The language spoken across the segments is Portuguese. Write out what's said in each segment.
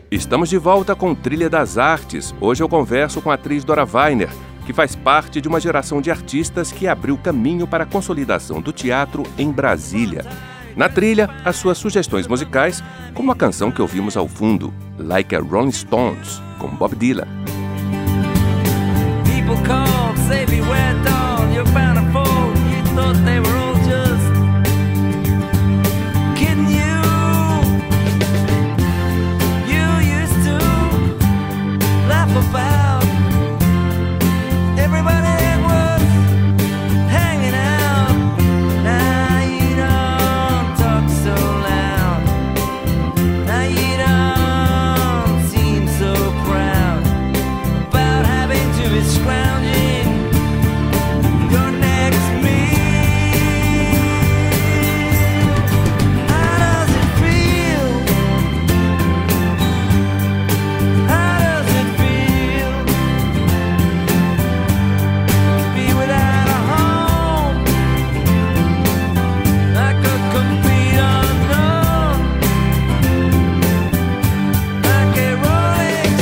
Estamos de volta com Trilha das Artes. Hoje eu converso com a atriz Dora Weiner, que faz parte de uma geração de artistas que abriu caminho para a consolidação do teatro em Brasília. Na trilha, as suas sugestões musicais, como a canção que ouvimos ao fundo, Like a Rolling Stones, com Bob Dylan. People called, say beware dog, you're bound to fall. You thought they were all just kidding you. You used to laugh about everybody that was hanging out. Now you don't talk so loud. Now you don't seem so proud about having to be scrounging your next meal. How does it feel? How does it feel to be without a home, like a complete unknown, like a rolling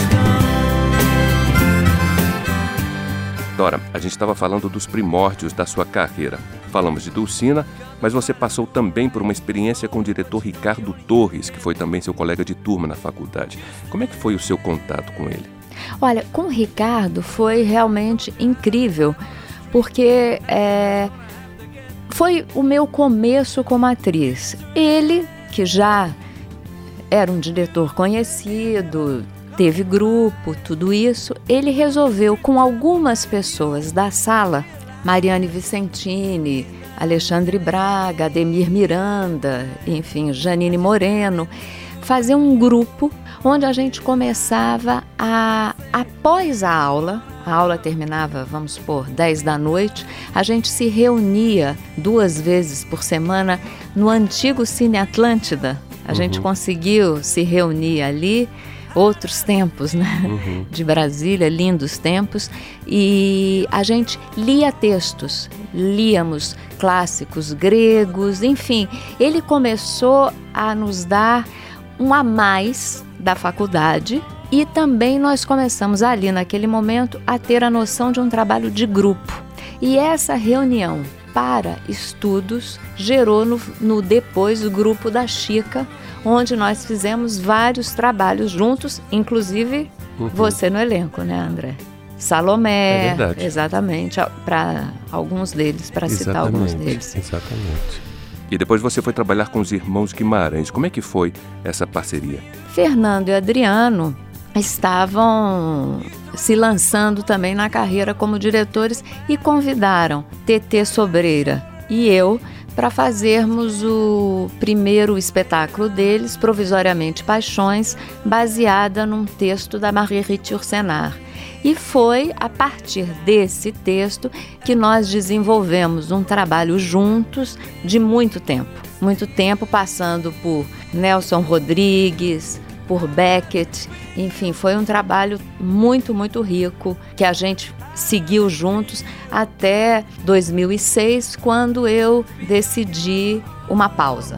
stone? Dora, a gente estava falando dos primórdios da sua carreira. Falamos de Dulcina, mas você passou também por uma experiência com o diretor Ricardo Torres, que foi também seu colega de turma na faculdade. Como é que foi o seu contato com ele? Olha, com o Ricardo foi realmente incrível, porque foi o meu começo como atriz. Ele, que já era um diretor conhecido, teve grupo, tudo isso, ele resolveu com algumas pessoas da sala, Mariane Vicentini, Alexandre Braga, Ademir Miranda, enfim, Janine Moreno, fazer um grupo onde a gente começava após a aula terminava, vamos supor, 10 da noite, a gente se reunia 2 vezes por semana no antigo Cine Atlântida. A gente conseguiu se reunir ali, outros tempos, né? De Brasília, lindos tempos, e a gente lia textos, líamos clássicos gregos, enfim, ele começou a nos dar um a mais da faculdade e também nós começamos ali naquele momento a ter a noção de um trabalho de grupo. E essa reunião para estudos gerou no depois o grupo da Chica, onde nós fizemos vários trabalhos juntos, inclusive você no elenco, né, André? Salomé, É verdade. Exatamente, para alguns deles, para citar alguns deles. Exatamente. E depois você foi trabalhar com os irmãos Guimarães. Como é que foi essa parceria? Fernando e Adriano estavam se lançando também na carreira como diretores e convidaram Tetê Sobreira e eu para fazermos o primeiro espetáculo deles, Provisoriamente Paixões, baseada num texto da Marie-Rite Yourcenar. E foi a partir desse texto que nós desenvolvemos um trabalho juntos de muito tempo passando por Nelson Rodrigues, por Beckett, enfim, foi um trabalho muito, muito rico que a gente seguiu juntos até 2006, quando eu decidi uma pausa.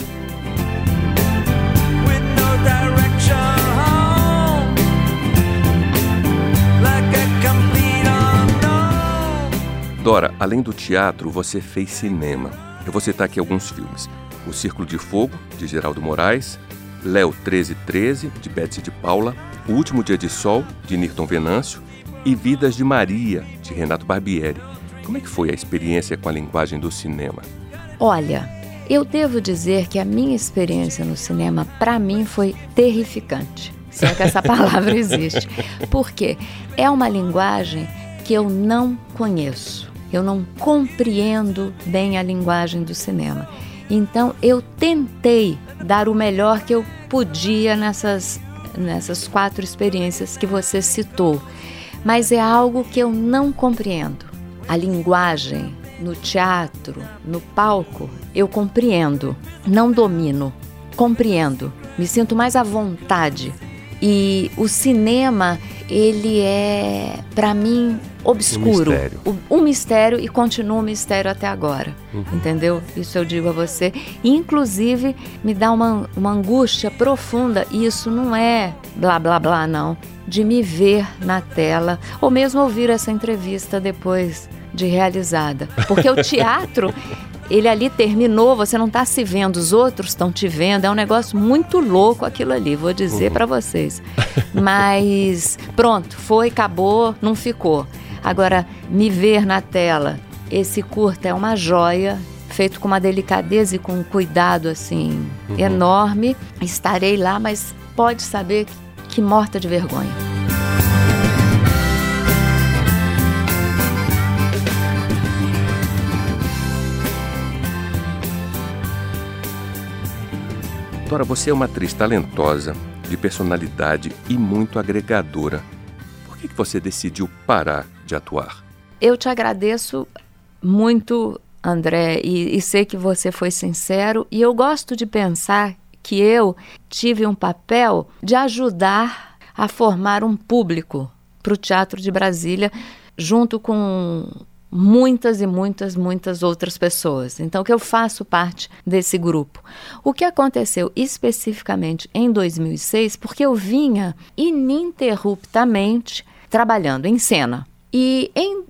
Dora, além do teatro, você fez cinema. Eu vou citar aqui alguns filmes. O Círculo de Fogo, de Geraldo Moraes, Léo 1313, de Betsy de Paula, O Último Dia de Sol, de Nirton Venâncio, e Vidas de Maria, de Renato Barbieri. Como é que foi a experiência com a linguagem do cinema? Olha, eu devo dizer que a minha experiência no cinema, para mim, foi terrificante. Se é que essa palavra existe. Porque é uma linguagem que eu não conheço. Eu não compreendo bem a linguagem do cinema. Então, eu tentei dar o melhor que eu podia nessas 4 experiências que você citou. Mas é algo que eu não compreendo. A linguagem no teatro, no palco, eu compreendo. Não domino, compreendo. Me sinto mais à vontade E o cinema, ele é, para mim, obscuro. Um mistério e continua um mistério até agora. Entendeu? Isso eu digo a você. Inclusive, me dá uma angústia profunda. E isso não é blá, blá, blá, não. De me ver na tela, ou mesmo ouvir essa entrevista depois de realizada. Porque o teatro, ele ali terminou, você não está se vendo, os outros estão te vendo, é um negócio muito louco aquilo ali, vou dizer para vocês. Mas pronto, foi, acabou, não ficou. Agora, me ver na tela, esse curta é uma joia, feito com uma delicadeza e com um cuidado assim enorme. Estarei lá, mas pode saber que morta de vergonha. Dora, você é uma atriz talentosa, de personalidade e muito agregadora. Por que você decidiu parar de atuar? Eu te agradeço muito, André, e sei que você foi sincero, e eu gosto de pensar que eu tive um papel de ajudar a formar um público para o Teatro de Brasília, junto com muitas e muitas outras pessoas. Então, que eu faço parte desse grupo. O que aconteceu especificamente em 2006, porque eu vinha ininterruptamente trabalhando em cena. E em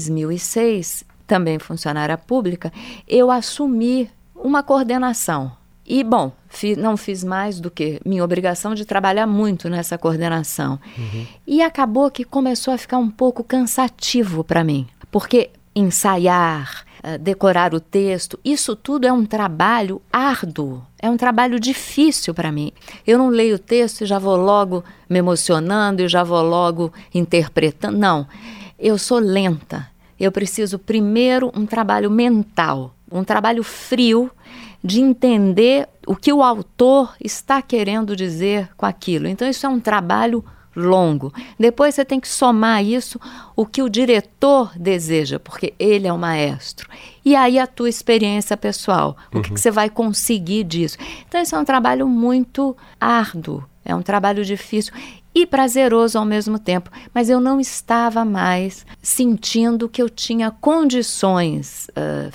2006, também funcionária pública, eu assumi uma coordenação. E, bom, não fiz mais do que minha obrigação de trabalhar muito nessa coordenação. E acabou que começou a ficar um pouco cansativo para mim. Porque ensaiar, decorar o texto, isso tudo é um trabalho árduo, é um trabalho difícil para mim. Eu não leio o texto e já vou logo me emocionando e já vou logo interpretando. Não, eu sou lenta. Eu preciso primeiro um trabalho mental, um trabalho frio, de entender o que o autor está querendo dizer com aquilo. Então, isso é um trabalho longo. Depois você tem que somar isso, o que o diretor deseja, porque ele é o maestro. E aí a tua experiência pessoal, o que você vai conseguir disso. Então, isso é um trabalho muito árduo, é um trabalho difícil e prazeroso ao mesmo tempo. Mas eu não estava mais sentindo que eu tinha condições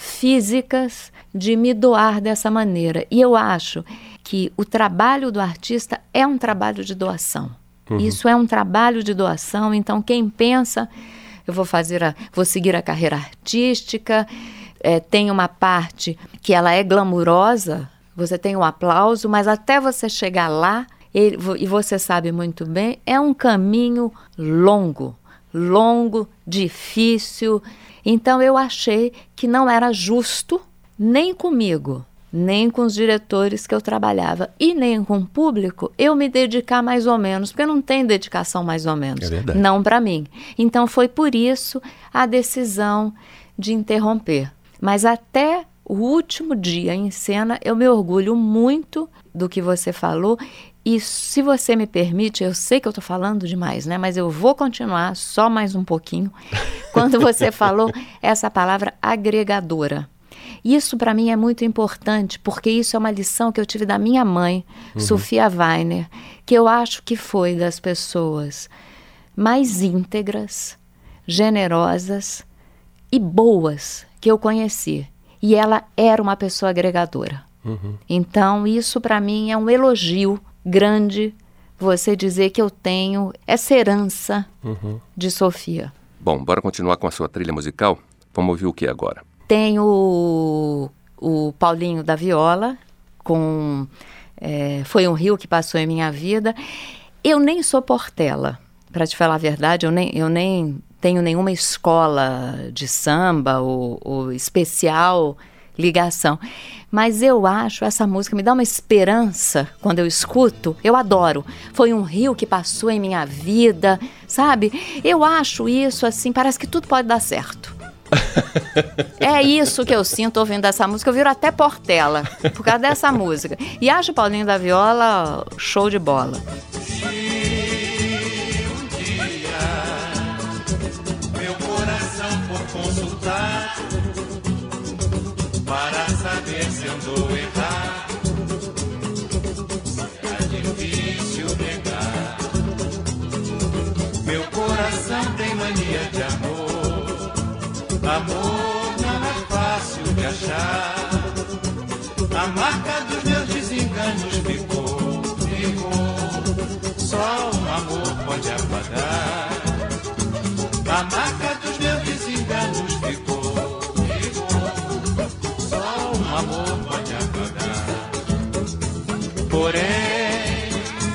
físicas de me doar dessa maneira. E eu acho que o trabalho do artista é um trabalho de doação. Isso é um trabalho de doação. Então, quem pensa, eu vou seguir a carreira artística, tem uma parte que ela é glamurosa, você tem um aplauso, mas até você chegar lá, e você sabe muito bem, é um caminho longo, difícil. Então, eu achei que não era justo, nem comigo, nem com os diretores que eu trabalhava e nem com o público, eu me dedicar mais ou menos, porque não tem dedicação mais ou menos, não para mim. Então foi por isso a decisão de interromper. Mas até o último dia em cena, eu me orgulho muito do que você falou. E se você me permite, eu sei que eu estou falando demais, né? Mas eu vou continuar só mais um pouquinho. Quando você falou essa palavra agregadora. Isso para mim é muito importante, porque isso é uma lição que eu tive da minha mãe, Sofia Weiner, que eu acho que foi das pessoas mais íntegras, generosas e boas que eu conheci. E ela era uma pessoa agregadora. Então isso para mim é um elogio grande, você dizer que eu tenho essa herança de Sofia. Bom, bora continuar com a sua trilha musical? Vamos ouvir o que agora? Tem o Paulinho da Viola, Foi um Rio que Passou em Minha Vida. Eu nem sou Portela, para te falar a verdade, eu nem tenho nenhuma escola de samba ou especial ligação. Mas eu acho essa música, me dá uma esperança quando eu escuto, eu adoro. Foi um rio que passou em minha vida, sabe? Eu acho isso assim, parece que tudo pode dar certo. É isso que eu sinto ouvindo essa música. Eu viro até Portela por causa dessa música. E acho o Paulinho da Viola show de bola. Um dia meu coração for consultar para saber se andou errado, será difícil negar. mania de amor. Amor não é fácil de achar. A marca dos meus desenganos ficou. Só um amor pode apagar. A marca dos meus desenganos ficou. Só um amor pode apagar. Porém,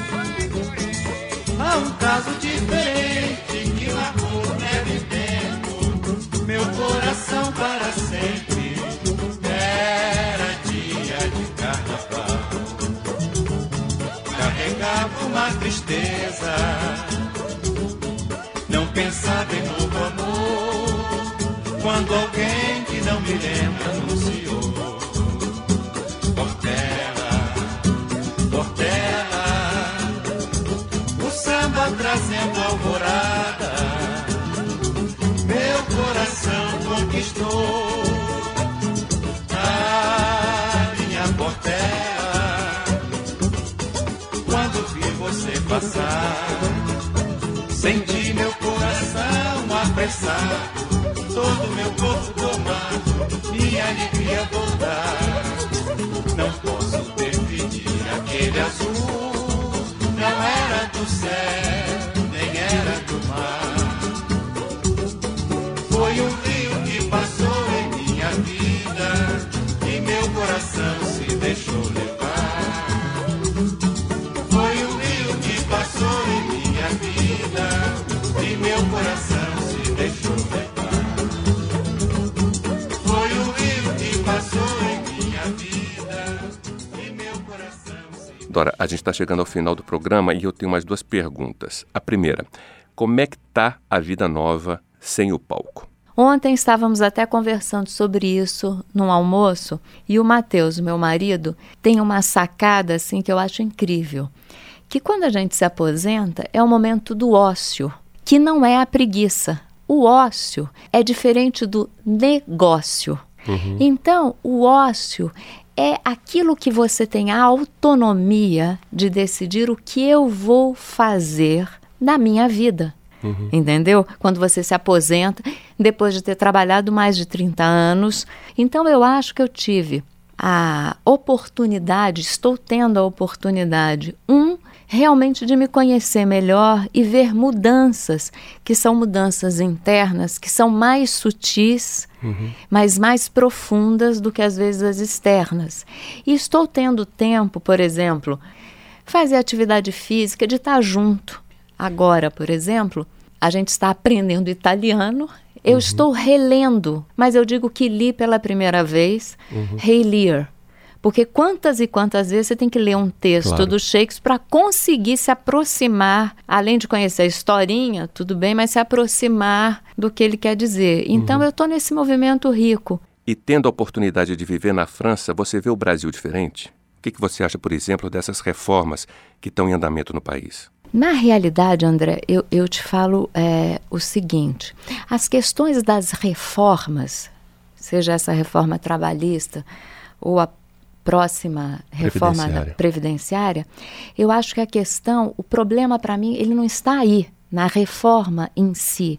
há um caso diferente que marcou breve tempo meu coração para sempre. Era dia de carnaval. Carregava uma tristeza, não pensava em novo amor, quando alguém que não me lembra anunciou. Portela, o samba trazendo alvorada, meu coração conquistou. Ah, minha Portela, quando vi você passar, senti meu coração apressado, todo meu corpo tomado, minha alegria voltar. Não posso definir aquele azul, não era do céu, nem era do mar. Foi um rio que passou em minha vida e meu coração se deixou levar. Foi um rio que passou em minha vida e meu coração se deixou levar. Foi um rio que passou em minha vida e meu coração se... Dora, a gente está chegando ao final do programa e eu tenho mais duas perguntas. A primeira, como é que tá a vida nova sem o palco? Ontem estávamos até conversando sobre isso num almoço e o Matheus, meu marido, tem uma sacada assim que eu acho incrível, que quando a gente se aposenta é o momento do ócio, que não é a preguiça. O ócio é diferente do negócio. Então, o ócio é aquilo que você tem a autonomia de decidir o que eu vou fazer na minha vida. Entendeu? Quando você se aposenta, depois de ter trabalhado mais de 30 anos. Então, eu acho que eu tive a oportunidade, estou tendo a oportunidade, realmente de me conhecer melhor e ver mudanças, que são mudanças internas, que são mais sutis, mas mais profundas do que às vezes as externas. E estou tendo tempo, por exemplo, fazer atividade física, de estar junto. Agora, por exemplo, a gente está aprendendo italiano, eu estou relendo, mas eu digo que li pela primeira vez, reler. Porque quantas e quantas vezes você tem que ler um texto do Shakespeare para conseguir se aproximar, além de conhecer a historinha, tudo bem, mas se aproximar do que ele quer dizer. Então eu estou nesse movimento rico. E tendo a oportunidade de viver na França, você vê o Brasil diferente? O que você acha, por exemplo, dessas reformas que estão em andamento no país? Na realidade, André, eu te falo o seguinte, as questões das reformas, seja essa reforma trabalhista ou a próxima reforma previdenciária, eu acho que a questão, o problema para mim, ele não está aí, na reforma em si,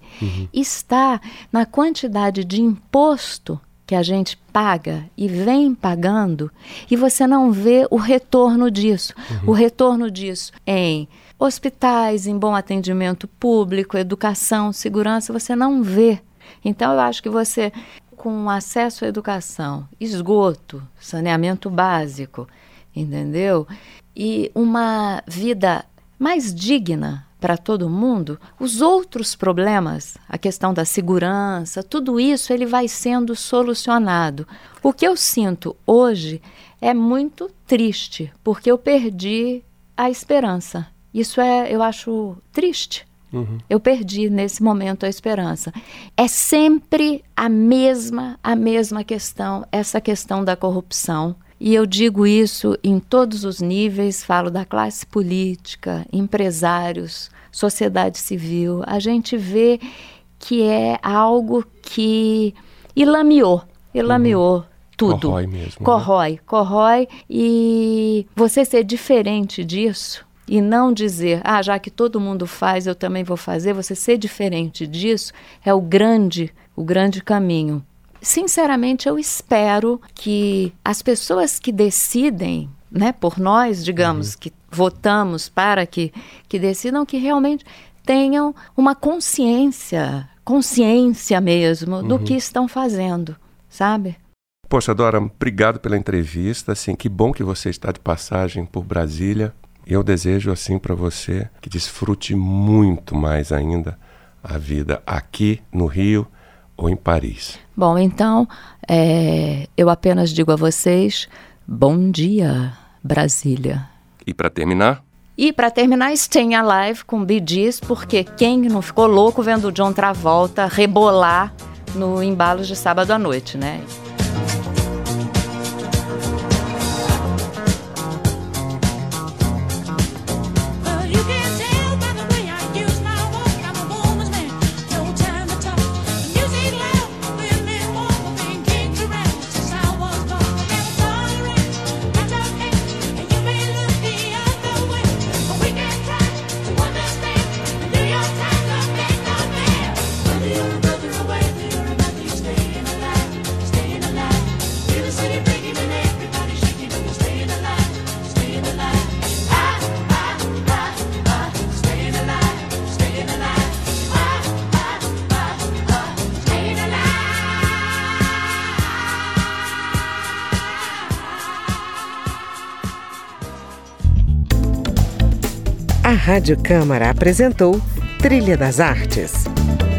está na quantidade de imposto que a gente paga e vem pagando e você não vê o retorno disso. O retorno disso em hospitais, em bom atendimento público, educação, segurança, você não vê. Então, eu acho que você, com acesso à educação, esgoto, saneamento básico, entendeu? E uma vida mais digna para todo mundo, os outros problemas, a questão da segurança, tudo isso ele vai sendo solucionado. O que eu sinto hoje é muito triste, porque eu perdi a esperança. Isso eu acho triste. Eu perdi nesse momento a esperança. É sempre a mesma questão, essa questão da corrupção. E eu digo isso em todos os níveis, falo da classe política, empresários, sociedade civil. A gente vê que é algo que ilameou tudo. Corrói mesmo. Corrói. E você ser diferente disso, e não dizer, já que todo mundo faz, eu também vou fazer, você ser diferente disso é o grande caminho. Sinceramente, eu espero que as pessoas que decidem, né, por nós, digamos, que votamos para que decidam, que realmente tenham uma consciência mesmo do que estão fazendo, sabe? Poxa, Dora, obrigado pela entrevista. Assim, que bom que você está de passagem por Brasília. Eu desejo, assim, para você que desfrute muito mais ainda a vida aqui no Rio ou em Paris. Bom, então, eu apenas digo a vocês, bom dia, Brasília. E para terminar? Staying Alive com Bee Gees, porque quem não ficou louco vendo o John Travolta rebolar no embalo de sábado à noite, né? A Rádio Câmara apresentou Trilha das Artes.